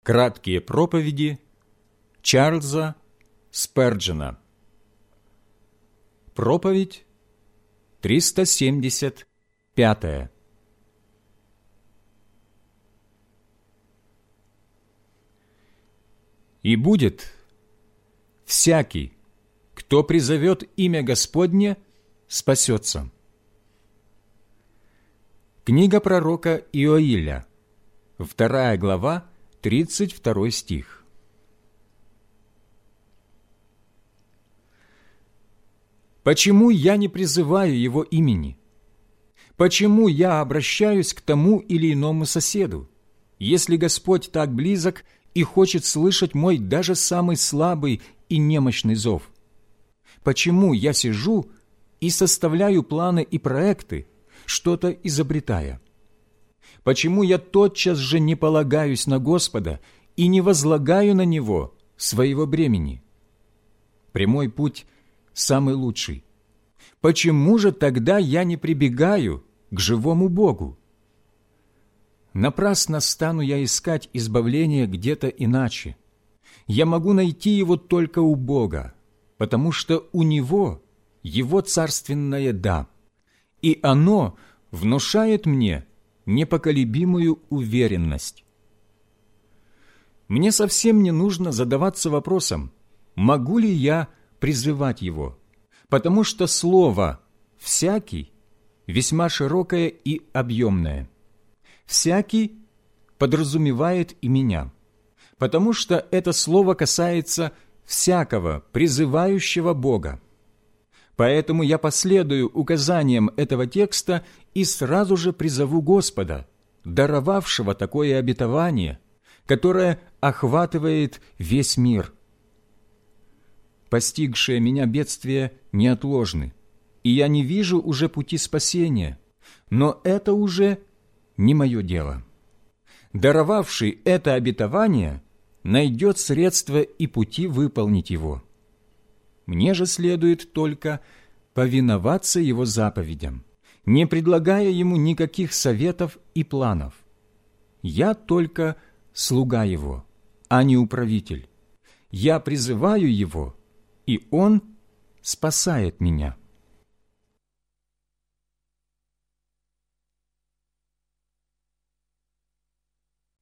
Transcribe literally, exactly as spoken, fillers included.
Краткие проповеди Чарльза Сперджена. Проповедь триста семьдесят пятая. «И будет всякий, кто призовет имя Господне, спасется». Книга пророка Иоиля, вторая глава, тридцать второй стих. Почему я не призываю его имени? Почему я обращаюсь к тому или иному соседу, если Господь так близок и хочет слышать мой даже самый слабый и немощный зов? Почему я сижу и составляю планы и проекты, что-то изобретая? Почему я тотчас же не полагаюсь на Господа и не возлагаю на Него своего бремени? Прямой путь самый лучший. Почему же тогда я не прибегаю к живому Богу? Напрасно стану я искать избавление где-то иначе. Я могу найти его только у Бога, потому что у Него Его царственное «да», и оно внушает мне непоколебимую уверенность. Мне совсем не нужно задаваться вопросом, могу ли я призывать Его, потому что слово «всякий» весьма широкое и объемное. «Всякий» подразумевает и меня, потому что это слово касается всякого призывающего Бога. Поэтому я последую указаниям этого текста и сразу же призову Господа, даровавшего такое обетование, которое охватывает весь мир. Постигшие меня бедствия неотложны, и я не вижу уже пути спасения, но это уже не мое дело. Даровавший это обетование найдет средства и пути выполнить его. Мне же следует только повиноваться Его заповедям, не предлагая Ему никаких советов и планов. Я только слуга Его, а не управитель. Я призываю Его, и Он спасает меня.